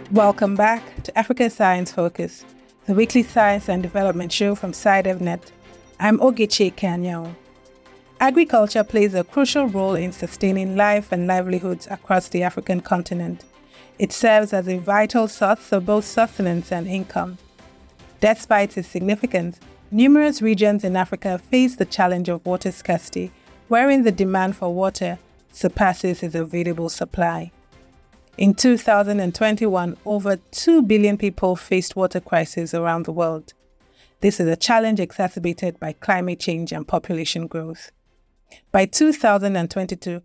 Welcome back to Africa Science Focus, the weekly science and development show from SciDevNet. I'm Ogechi Kanyao. Agriculture plays a crucial role in sustaining life and livelihoods across the African continent. It serves as a vital source of both sustenance and income. Despite its significance, numerous regions in Africa face the challenge of water scarcity, wherein the demand for water surpasses its available supply. In 2021, over 2 billion people faced water crises around the world. This is a challenge exacerbated by climate change and population growth. By 2022,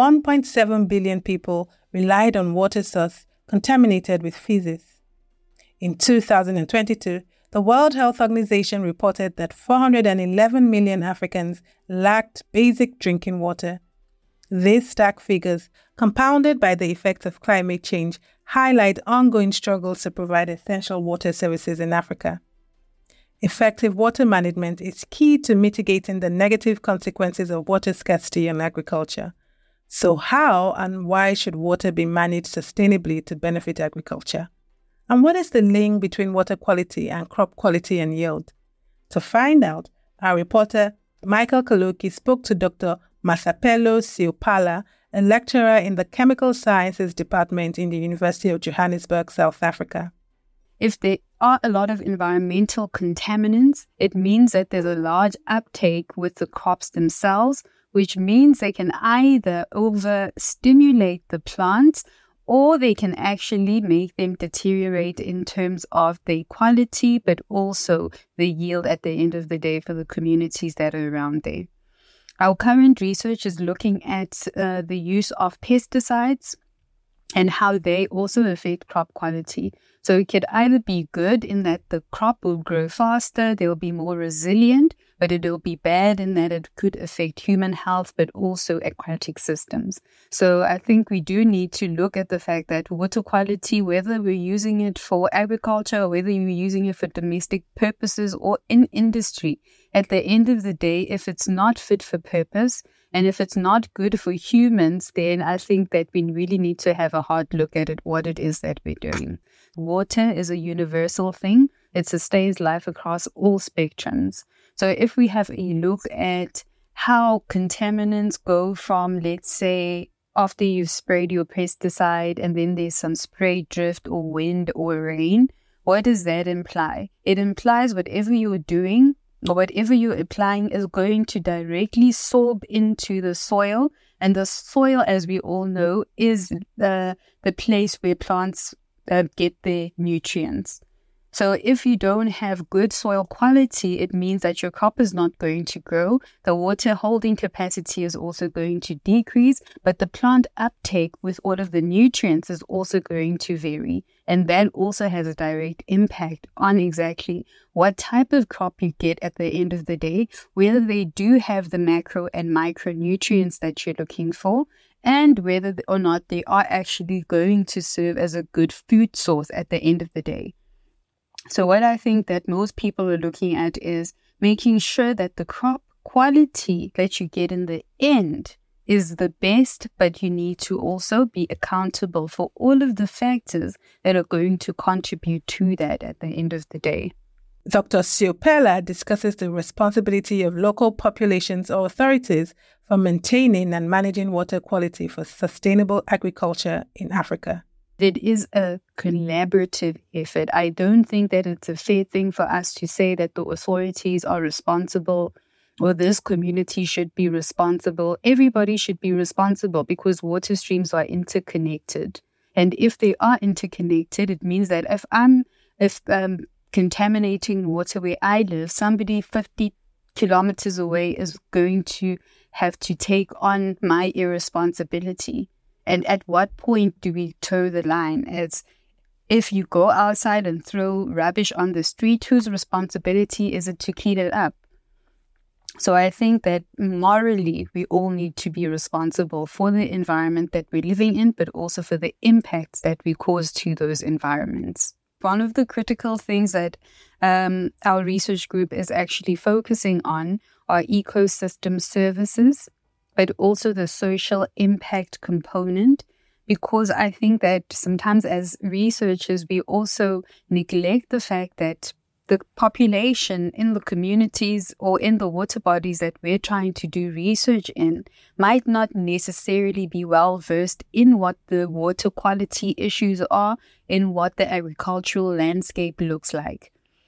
1.7 billion people relied on water sources contaminated with feces. In 2022, the World Health Organization reported that 411 million Africans lacked basic drinking water. These stark figures, compounded by the effects of climate change, highlight ongoing struggles to provide essential water services in Africa. Effective water management is key to mitigating the negative consequences of water scarcity in agriculture. So how and why should water be managed sustainably to benefit agriculture? And what is the link between water quality and crop quality and yield? To find out, our reporter Michael Kaloki spoke to Dr. Masapelo Seopala, a lecturer in the Chemical Sciences Department in the University of Johannesburg, South Africa. If there are a lot of environmental contaminants, it means that there's a large uptake with the crops themselves, which means they can either overstimulate the plants or they can actually make them deteriorate in terms of the quality, but also the yield at the end of the day for the communities that are around there. Our current research is looking at the use of pesticides and how they also affect crop quality. So it could either be good in that the crop will grow faster, they'll be more resilient, but it will be bad in that it could affect human health, but also aquatic systems. So I think we do need to look at the fact that water quality, whether we're using it for agriculture or whether you're using it for domestic purposes or in industry, at the end of the day, if it's not fit for purpose, and if it's not good for humans, then I think that we really need to have a hard look at it, what it is that we're doing. Water is a universal thing. It sustains life across all spectrums. So if we have a look at how contaminants go from, let's say, after you've sprayed your pesticide and then there's some spray drift or wind or rain, what does that imply? It implies whatever you're doing or whatever you're applying is going to directly soak into the soil. And the soil, as we all know, is the place where plants get their nutrients. So if you don't have good soil quality, it means that your crop is not going to grow. The water holding capacity is also going to decrease, but the plant uptake with all of the nutrients is also going to vary. And that also has a direct impact on exactly what type of crop you get at the end of the day, whether they do have the macro and micronutrients that you're looking for, and whether or not they are actually going to serve as a good food source at the end of the day. So what I think that most people are looking at is making sure that the crop quality that you get in the end is the best, but you need to also be accountable for all of the factors that are going to contribute to that at the end of the day. Dr. Seopala discusses the responsibility of local populations or authorities for maintaining and managing water quality for sustainable agriculture in Africa. It is a collaborative effort. I don't think that it's a fair thing for us to say that the authorities are responsible or this community should be responsible. Everybody should be responsible because water streams are interconnected. And if they are interconnected, it means that if I'm contaminating water where I live, somebody 50 kilometers away is going to have to take on my irresponsibility. And at what point do we toe the line? It's if you go outside and throw rubbish on the street, whose responsibility is it to clean it up? So I think that morally, we all need to be responsible for the environment that we're living in, but also for the impacts that we cause to those environments. One of the critical things that our research group is actually focusing on are ecosystem services, but also the social impact component. because I think that sometimes as researchers, we also neglect the fact that the population in the communities or in the water bodies that we're trying to do research in might not necessarily be well versed in what the water quality issues are, in what the agricultural landscape looks like.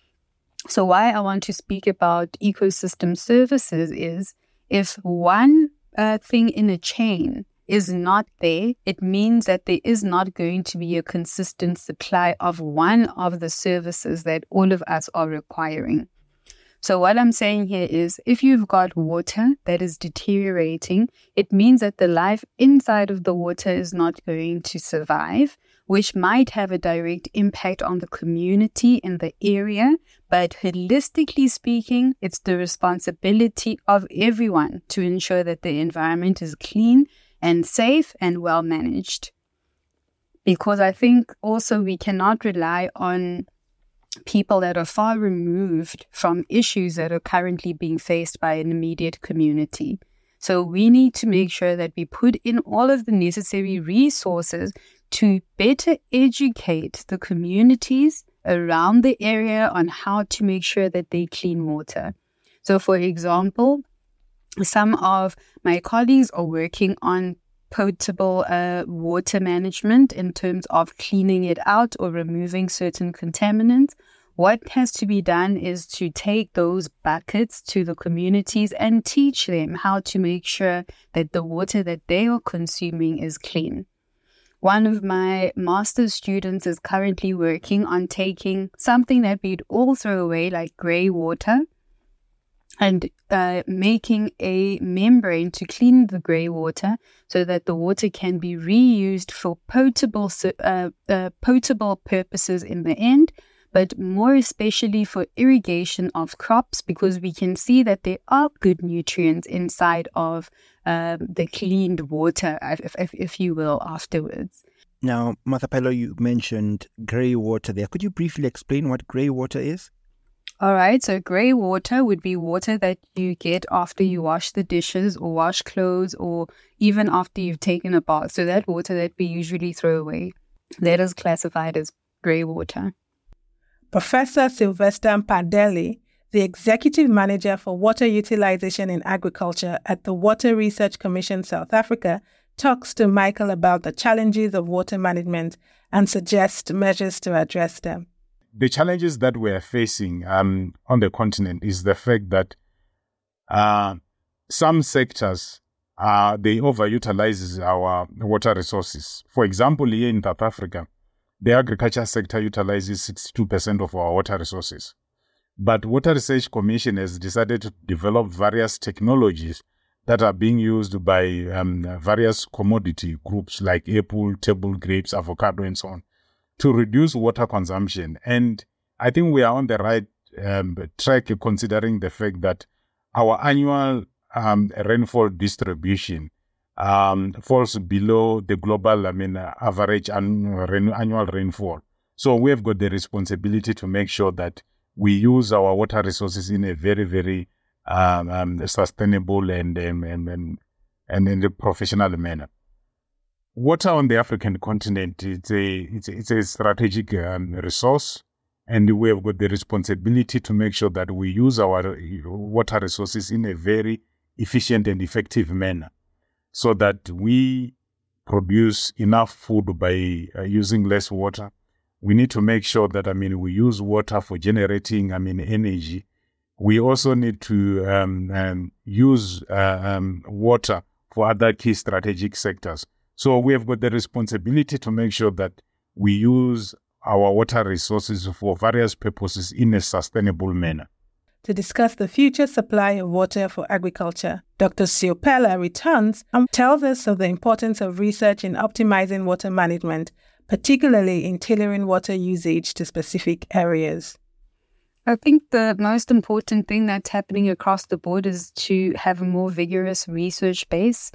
So why I want to speak about ecosystem services is if one thing in a chain is not there, it means that there is not going to be a consistent supply of one of the services that all of us are requiring. So what I'm saying here is if you've got water that is deteriorating, it means that the life inside of the water is not going to survive, which might have a direct impact on the community in the area. But holistically speaking, it's the responsibility of everyone to ensure that the environment is clean and safe and well managed. Because I think also we cannot rely on people that are far removed from issues that are currently being faced by an immediate community. So we need to make sure that we put in all of the necessary resources to better educate the communities around the area on how to make sure that they clean water. So for example, some of my colleagues are working on potable water management in terms of cleaning it out or removing certain contaminants. What has to be done is to take those buckets to the communities and teach them how to make sure that the water that they are consuming is clean. One of my master's students is currently working on taking something that we'd all throw away, like grey water, and making a membrane to clean the grey water so that the water can be reused for potable purposes in the end, but more especially for irrigation of crops, because we can see that there are good nutrients inside of the cleaned water, if you will, afterwards. Now, Mathapelo, you mentioned grey water there. Could you briefly explain what grey water is? All right, so grey water would be water that you get after you wash the dishes or wash clothes or even after you've taken a bath. So that water that we usually throw away, that is classified as grey water. Professor Sylvester Mpadeli, the Executive Manager for Water Utilization in Agriculture at the Water Research Commission South Africa, talks to Michael about the challenges of water management and suggests measures to address them. The challenges that we are facing on the continent is the fact that some sectors, they overutilize our water resources. For example, here in South Africa, the agriculture sector utilizes 62% of our water resources. But Water Research Commission has decided to develop various technologies that are being used by various commodity groups like apple, table grapes, avocado, and so on, to reduce water consumption. And I think we are on the right track, considering the fact that our annual rainfall distribution falls below the global average annual rainfall. So we have got the responsibility to make sure that we use our water resources in a very, very sustainable and in a professional manner. Water on the African continent, it's a strategic resource, and we have got the responsibility to make sure that we use our water resources in a very efficient and effective manner, so that we produce enough food by using less water. We need to make sure that we use water for generating energy. We also need to use water for other key strategic sectors. So we have got the responsibility to make sure that we use our water resources for various purposes in a sustainable manner. To discuss the future supply of water for agriculture, Dr. Siopela returns and tells us of the importance of research in optimizing water management, particularly in tailoring water usage to specific areas. I think the most important thing that's happening across the board is to have a more vigorous research base.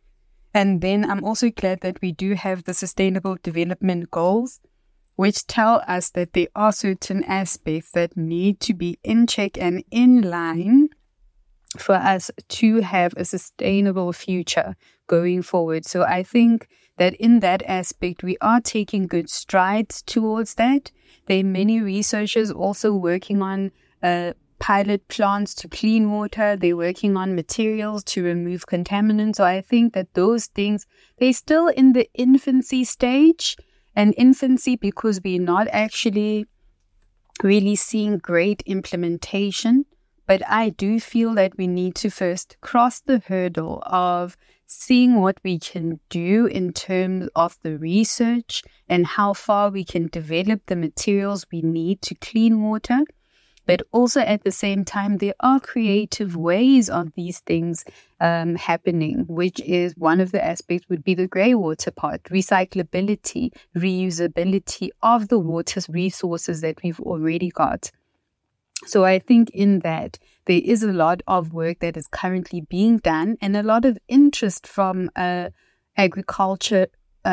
And then I'm also glad that we do have the Sustainable Development Goals, which tell us that there are certain aspects that need to be in check and in line for us to have a sustainable future going forward. So I think that in that aspect, we are taking good strides towards that. There are many researchers also working on pilot plants to clean water. They're working on materials to remove contaminants. So I think that those things, they're still in the infancy stage, and infancy because we're not actually really seeing great implementation. But I do feel that we need to first cross the hurdle of seeing what we can do in terms of the research and how far we can develop the materials we need to clean water. But also at the same time, there are creative ways of these things happening, which is one of the aspects would be the grey water part, recyclability, reusability of the water resources that we've already got. So I think in that, there is a lot of work that is currently being done and a lot of interest from agriculture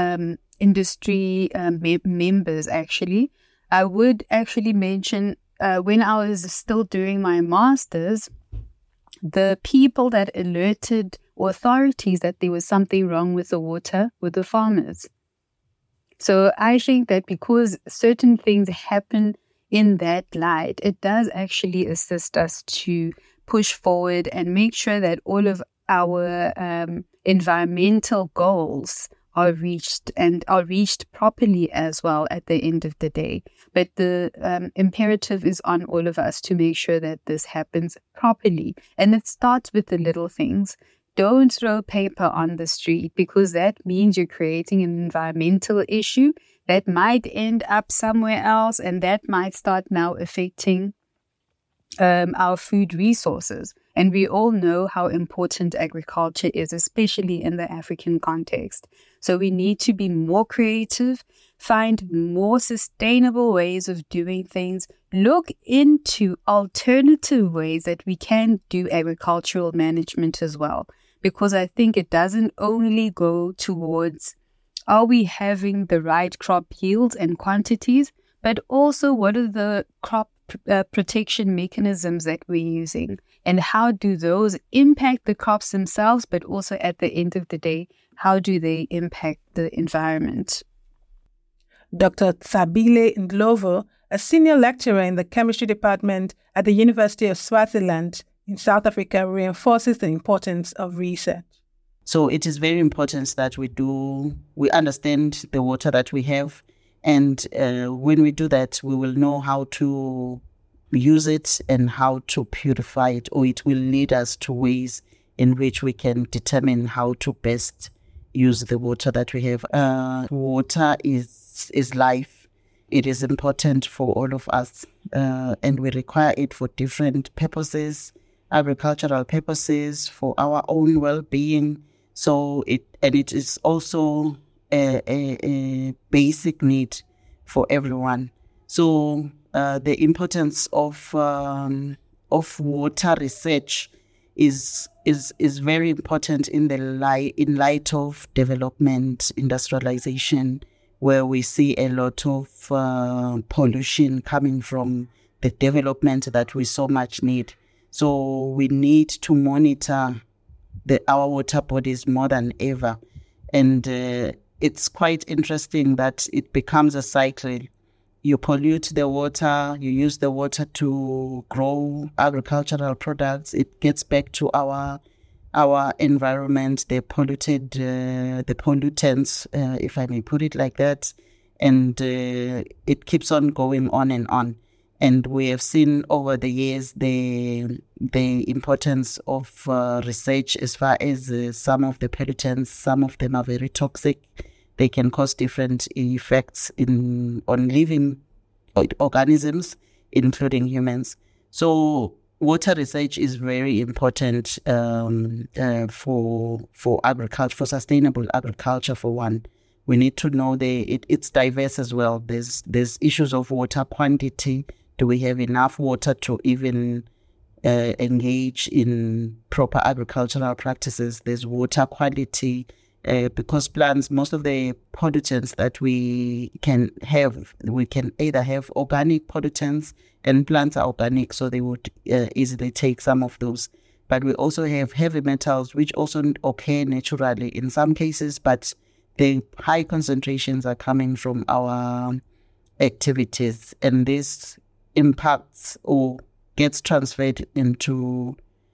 industry members, actually. I would actually mention when I was still doing my master's, the people that alerted authorities that there was something wrong with the water were the farmers. So I think that because certain things happen in that light, it does actually assist us to push forward and make sure that all of our environmental goals are reached and are reached properly as well at the end of the day. But the imperative is on all of us to make sure that this happens properly. And it starts with the little things. Don't throw paper on the street, because that means you're creating an environmental issue that might end up somewhere else, and that might start now affecting our food resources. And we all know how important agriculture is, especially in the African context. So we need to be more creative, find more sustainable ways of doing things, look into alternative ways that we can do agricultural management as well. Because I think it doesn't only go towards, are we having the right crop yields and quantities, but also what are the crop protection mechanisms that we're using, and how do those impact the crops themselves, but also at the end of the day, how do they impact the environment? Dr. Thabile Ndlovu, a senior lecturer in the chemistry department at the University of Swaziland in South Africa, reinforces the importance of research. So it is very important that we understand the water that we have. And when we do that, we will know how to use it and how to purify it, or it will lead us to ways in which we can determine how to best use the water that we have. Water is life. It is important for all of us, and we require it for different purposes, agricultural purposes, for our own well-being. So it is also a basic need for everyone. So the importance of water research is very important in light of development, industrialization, where we see a lot of pollution coming from the development that we so much need. So we need to monitor our water bodies more than ever. And it's quite interesting that it becomes a cycle. You pollute the water, you use the water to grow agricultural products. It gets back to our environment, the pollutants, if I may put it like that. And it keeps on going on and on. And we have seen over the years the importance of research as far as some of the pollutants. Some of them are very toxic. They can cause different effects on living organisms, including humans. So water research is very important for agriculture, for sustainable agriculture. For one, we need to know it's diverse as well. There's issues of water quantity. Do we have enough water to even engage in proper agricultural practices? There's water quality, because plants, most of the pollutants that we can either have organic pollutants, and plants are organic, so they would easily take some of those. But we also have heavy metals, which also occur naturally in some cases, but the high concentrations are coming from our activities, and this impacts or gets transferred into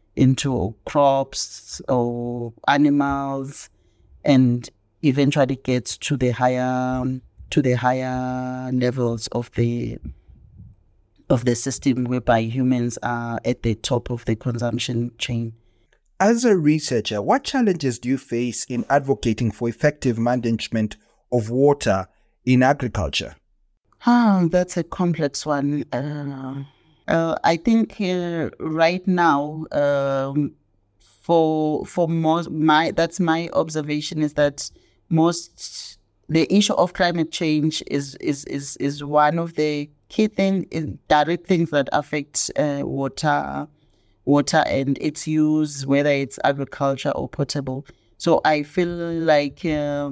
crops or animals, and eventually gets to the higher levels of the system, whereby humans are at the top of the consumption chain. As a researcher, what challenges do you face in advocating for effective management of water in agriculture? That's a complex one. I think right now, for most, that's my observation, is that the issue of climate change is one of the key direct things that affect water and its use, whether it's agriculture or potable. So I feel like the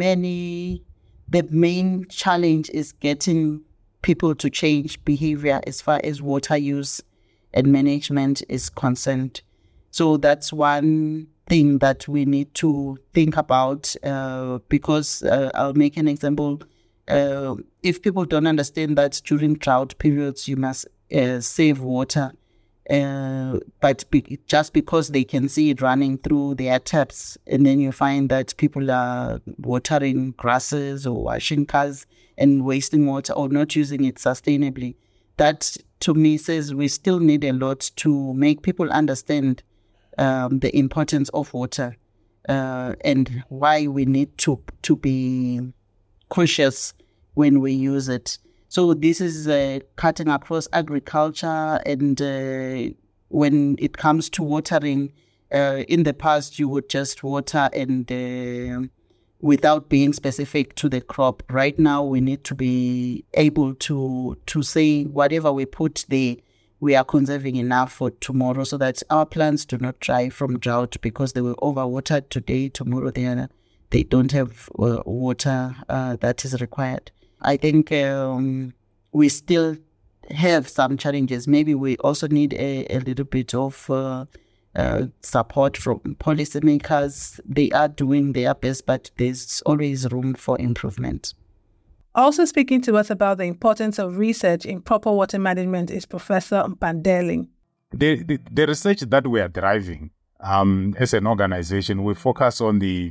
main challenge is getting people to change behavior as far as water use and management is concerned. So that's one thing that we need to think about, because I'll make an example. If people don't understand that during drought periods you must save water, but just because they can see it running through their taps, and then you find that people are watering grasses or washing cars and wasting water or not using it sustainably, that to me says we still need a lot to make people understand the importance of water and why we need to be cautious when we use it. So this is cutting across agriculture, and when it comes to watering, in the past you would just water and without being specific to the crop. Right now we need to be able to say whatever we put there, we are conserving enough for tomorrow, so that our plants do not dry from drought because they were overwatered today. Tomorrow they don't have water that is required. I think we still have some challenges. Maybe we also need a little bit of support from policymakers. They are doing their best, but there's always room for improvement. Also speaking to us about the importance of research in proper water management is Professor Mpandele. The research that we are driving as an organization, we focus on the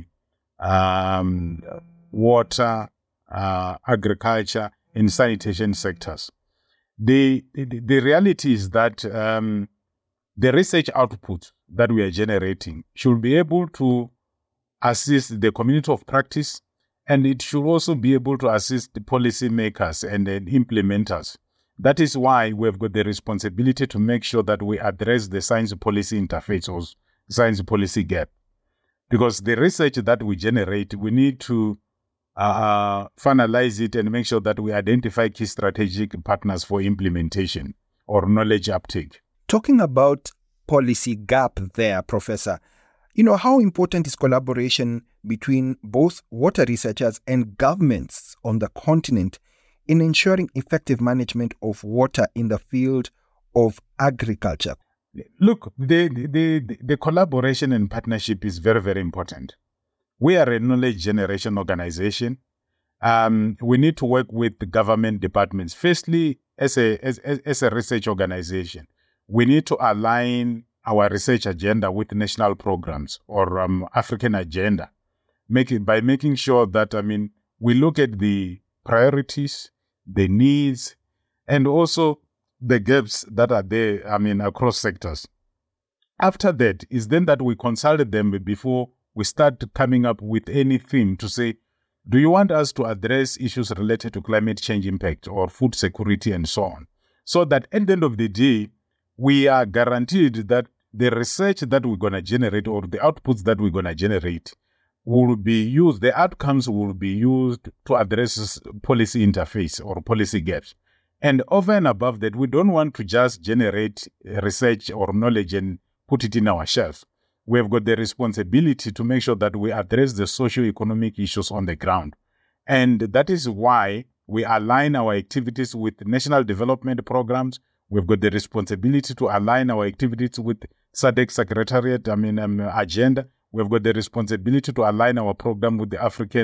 water, agriculture, and sanitation sectors. The reality is that the research output that we are generating should be able to assist the community of practice, and it should also be able to assist the policymakers and the implementers. That is why we've got the responsibility to make sure that we address the science policy interface or science policy gap. Because the research that we generate, we need to finalize it and make sure that we identify key strategic partners for implementation or knowledge uptake. Talking about policy gap there, Professor, how important is collaboration between both water researchers and governments on the continent in ensuring effective management of water in the field of agriculture? Look, the collaboration and partnership is very, very important. We are a knowledge generation organization. We need to work with the government departments. Firstly, as a research organization, we need to align our research agenda with national programs or African agenda, by making sure that, we look at the priorities, the needs, and also the gaps that are there, across sectors. After that is then that we consult them before we start coming up with any theme to say, do you want us to address issues related to climate change impact or food security and so on? So that at the end of the day, we are guaranteed that the research that we're going to generate or the outputs that we're going to generate will be used, the outcomes will be used to address policy interface or policy gaps. And over and above that, we don't want to just generate research or knowledge and put it in our shelf. We've got the responsibility to make sure that we address the socio-economic issues on the ground. And that is why we align our activities with national development programs. We've got the responsibility to align our activities with SADC Secretariat, agenda. We've got the responsibility to align our program with the African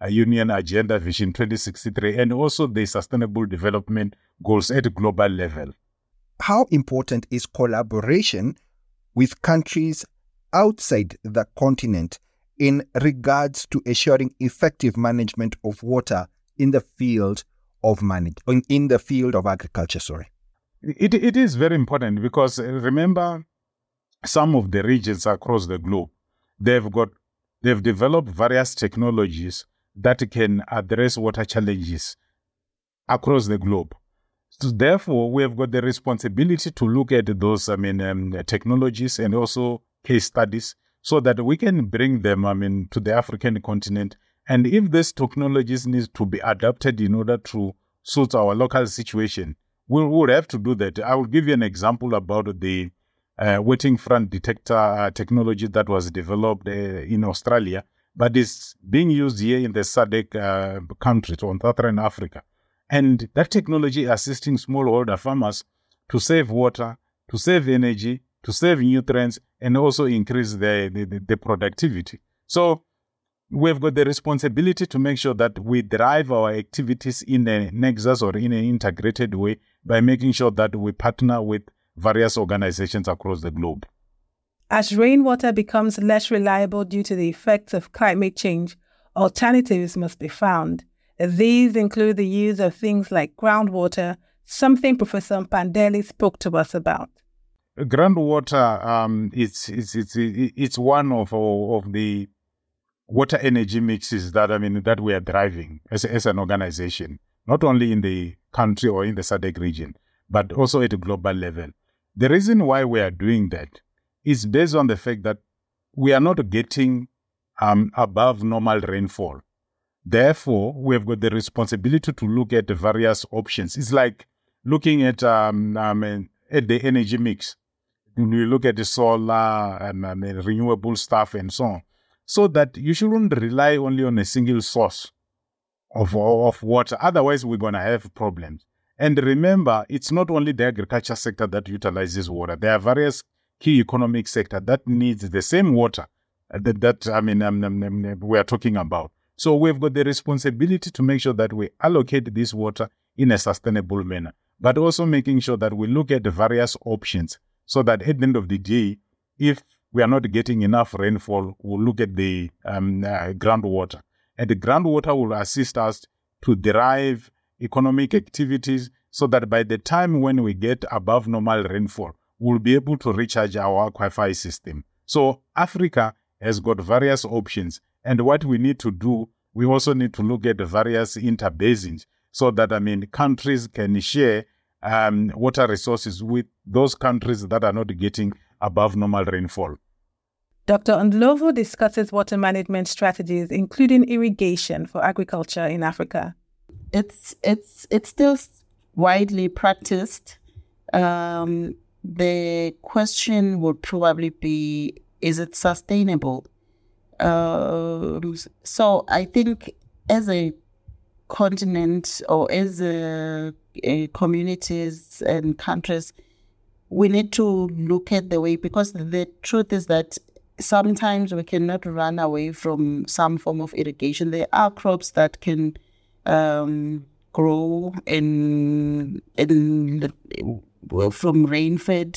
Union Agenda Vision 2063 and also the Sustainable Development Goals at a global level. How important is collaboration with countries outside the continent in regards to assuring effective management of water in the field of agriculture? It is very important because remember, some of the regions across the globe, they've developed various technologies that can address water challenges across the globe. So therefore, we have got the responsibility to look at those technologies and also case studies so that we can bring them to the African continent. And if these technologies need to be adapted in order to suit our local situation, we would have to do that. I will give you an example about the wetting front detector technology that was developed in Australia, but is being used here in the SADC countries on Southern Africa. And that technology assisting smallholder farmers to save water, to save energy, to save nutrients, and also increase the productivity. So we've got the responsibility to make sure that we drive our activities in a nexus or in an integrated way by making sure that we partner with various organizations across the globe. As rainwater becomes less reliable due to the effects of climate change, alternatives must be found. These include the use of things like groundwater, something Professor Mpandele spoke to us about. Groundwater, it's one of the water energy mixes that we are driving as an organization, not only in the country or in the SADC region, but also at a global level. The reason why we are doing that is based on the fact that we are not getting above normal rainfall. Therefore, we have got the responsibility to look at the various options. It's like looking at the energy mix. We look at the solar, renewable stuff and so on. So that you shouldn't rely only on a single source of water. Otherwise, we're going to have problems. And remember, it's not only the agriculture sector that utilizes water. There are various key economic sectors that needs the same water that we are talking about. So we've got the responsibility to make sure that we allocate this water in a sustainable manner, but also making sure that we look at the various options so that at the end of the day, if we are not getting enough rainfall, we'll look at the groundwater. And the groundwater will assist us to derive economic activities so that by the time when we get above normal rainfall, we'll be able to recharge our aquifer system. So Africa has got various options. And what we need to do, we also need to look at the various interbasins so that, countries can share water resources with those countries that are not getting above normal rainfall. Dr. Ndlovu discusses water management strategies, including irrigation for agriculture in Africa. It's still widely practiced. The question would probably be, is it sustainable? So I think as a continent or as communities and countries, we need to look at the way, because the truth is that sometimes we cannot run away from some form of irrigation. There are crops that can grow from rain-fed,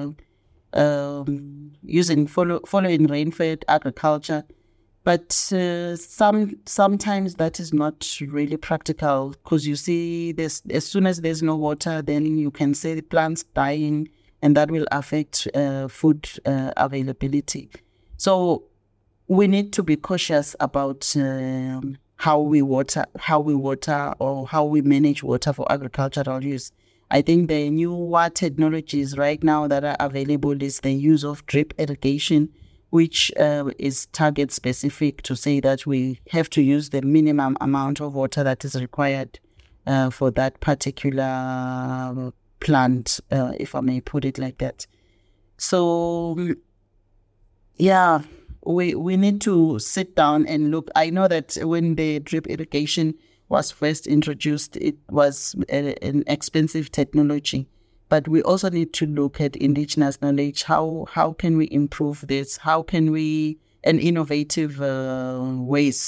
following rain-fed agriculture. But sometimes that is not really practical, because you see, as soon as there's no water, then you can see the plants dying, and that will affect food availability. So we need to be cautious about how we water, or how we manage water for agricultural use. I think the newer technologies right now that are available is the use of drip irrigation, which is target specific, to say that we have to use the minimum amount of water that is required for that particular plant, if I may put it like that. So, yeah, we need to sit down and look. I know that when the drip irrigation was first introduced, it was an expensive technology. But we also need to look at indigenous knowledge. How can we improve this? How can we, and innovative ways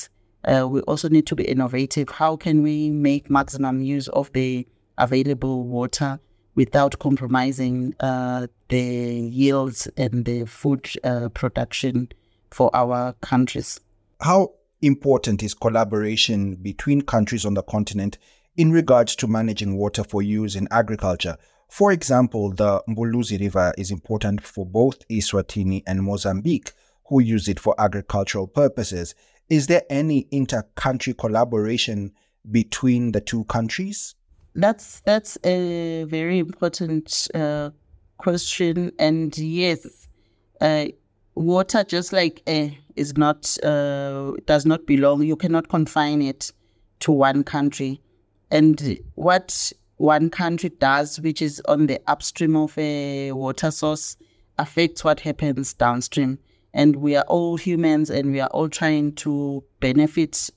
we also need to be innovative. How can we make maximum use of the available water without compromising the yields and the food production for our countries? How important is collaboration between countries on the continent in regards to managing water for use in agriculture? For example, the Mbuluzi River is important for both Eswatini and Mozambique, who use it for agricultural purposes. Is there any inter-country collaboration between the two countries? That's a very important question. And yes, water, just like air, is not does not belong. You cannot confine it to one country. And what one country does, which is on the upstream of a water source, affects what happens downstream. And we are all humans, and we are all trying to benefit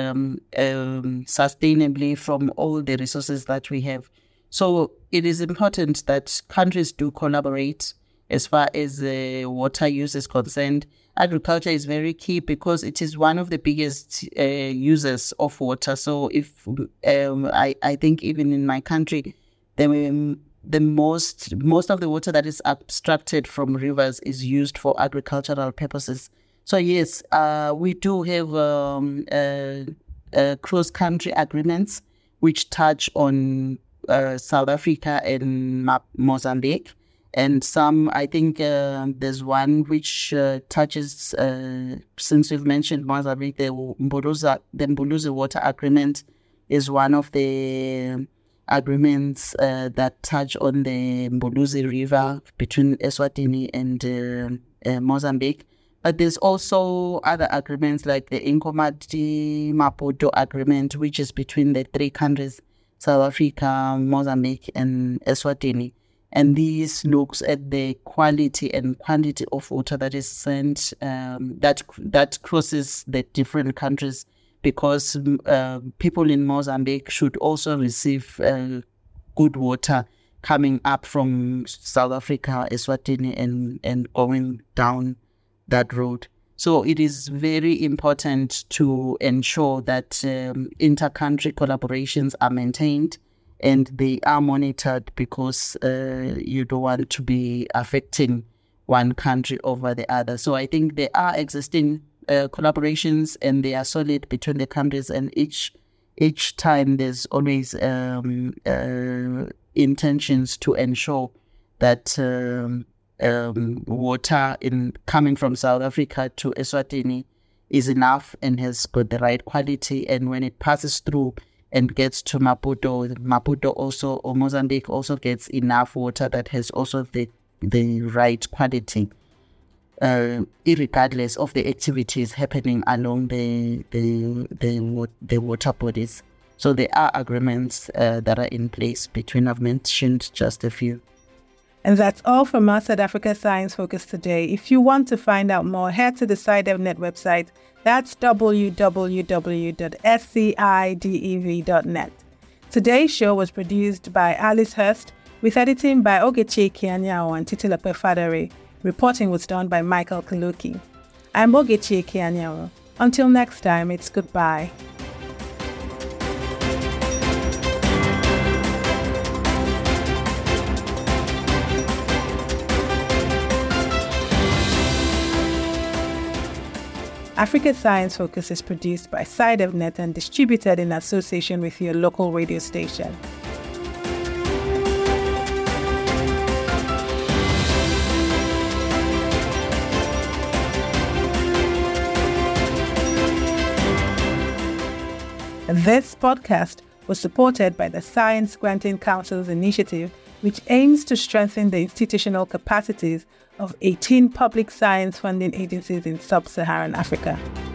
sustainably from all the resources that we have. So it is important that countries do collaborate as far as water use is concerned. Agriculture is very key because it is one of the biggest users of water. So if I think even in my country, the most of the water that is abstracted from rivers is used for agricultural purposes. So yes, we do have cross-country agreements which touch on South Africa and Mozambique. And some, I think there's one which touches, since we've mentioned Mozambique, the Mbuluzi Water Agreement is one of the agreements that touch on the Mbuluzi River between Eswatini and Mozambique. But there's also other agreements like the Nkomati-Maputo Agreement, which is between the three countries, South Africa, Mozambique, and Eswatini. And this looks at the quality and quantity of water that is sent, that crosses the different countries, because people in Mozambique should also receive good water coming up from South Africa, Eswatini, and going down that road. So it is very important to ensure that inter-country collaborations are maintained and they are monitored, because you don't want to be affecting one country over the other. So I think there are existing collaborations, and they are solid between the countries, and each time there's always intentions to ensure that water coming from South Africa to Eswatini is enough and has got the right quality, and when it passes through and gets to Maputo also, or Mozambique, also gets enough water that has also the right quality, irregardless of the activities happening along the water bodies. So there are agreements that are in place between. I've mentioned just a few. And that's all from our South Africa Science Focus today. If you want to find out more, head to the SciDevNet website. That's www.scidev.net. Today's show was produced by Alice Hurst, with editing by Ogechi Kianyao and Titilape Fadare. Reporting was done by Michael Kaluki. I'm Ogechi Kianyao. Until next time, it's goodbye. Africa Science Focus is produced by SciDevNet and distributed in association with your local radio station. This podcast was supported by the Science Granting Council's initiative, which aims to strengthen the institutional capacities of 18 public science funding agencies in sub-Saharan Africa.